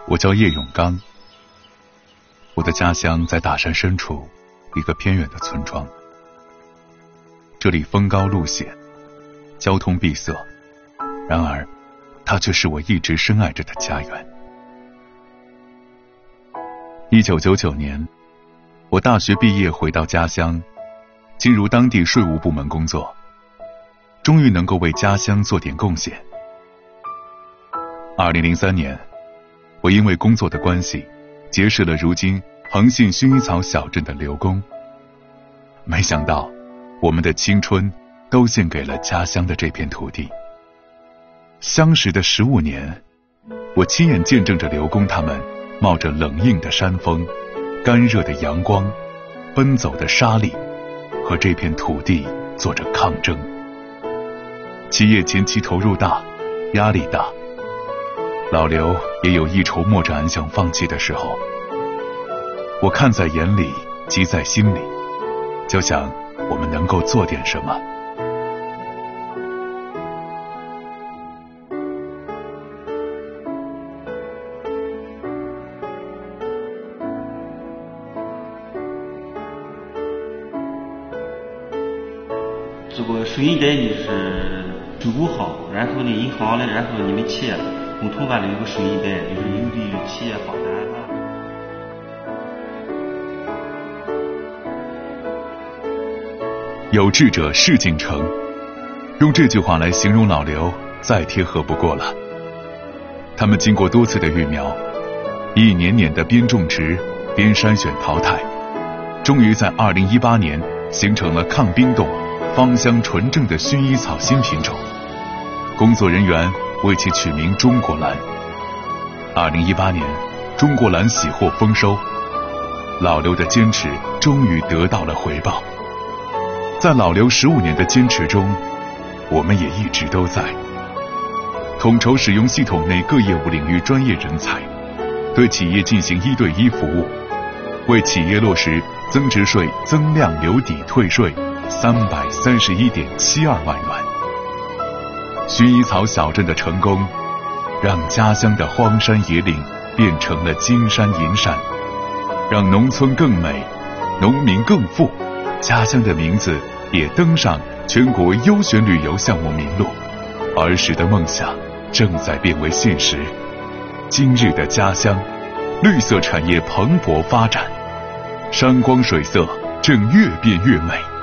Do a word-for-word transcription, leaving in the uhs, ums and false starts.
我叫叶永刚，我的家乡在大山深处一个偏远的村庄，这里风高路险，交通闭塞，然而它却是我一直深爱着的家园。一九九九年，我大学毕业回到家乡，进入当地税务部门工作，终于能够为家乡做点贡献。二零零三年，我因为工作的关系，结识了如今横信薰衣草小镇的刘工。没想到，我们的青春都献给了家乡的这片土地。相识的十五年，我亲眼见证着刘工他们冒着冷硬的山风、干热的阳光、奔走的沙砾，和这片土地做着抗争。企业前期投入大，压力大，老刘也有一筹莫展想放弃的时候。我看在眼里，急在心里，就想我们能够做点什么。 这个水泥带就是制度好，然后呢，银行呢，然后你们企业共同办了一个水泥带，就是有利于企业发展啊。 有志者事竟成，用这句话来形容老刘，再贴合不过了。他们经过多次的育苗，一年年的边种植边筛选淘汰，终于在二零一八年形成了抗冰冻、芳香纯正的薰衣草新品种。工作人员为其取名中国蓝。二零一八年，中国蓝喜获丰收，老刘的坚持终于得到了回报。在老刘十五年的坚持中，我们也一直都在统筹使用系统内各业务领域专业人才，对企业进行一对一服务，为企业落实增值税增量留抵退税三百三十一点七二万元。薰衣草小镇的成功，让家乡的荒山野岭变成了金山银山，让农村更美，农民更富，家乡的名字也登上全国优选旅游项目名录。儿时的梦想正在变为现实，今日的家乡，绿色产业蓬勃发展，山光水色正越变越美。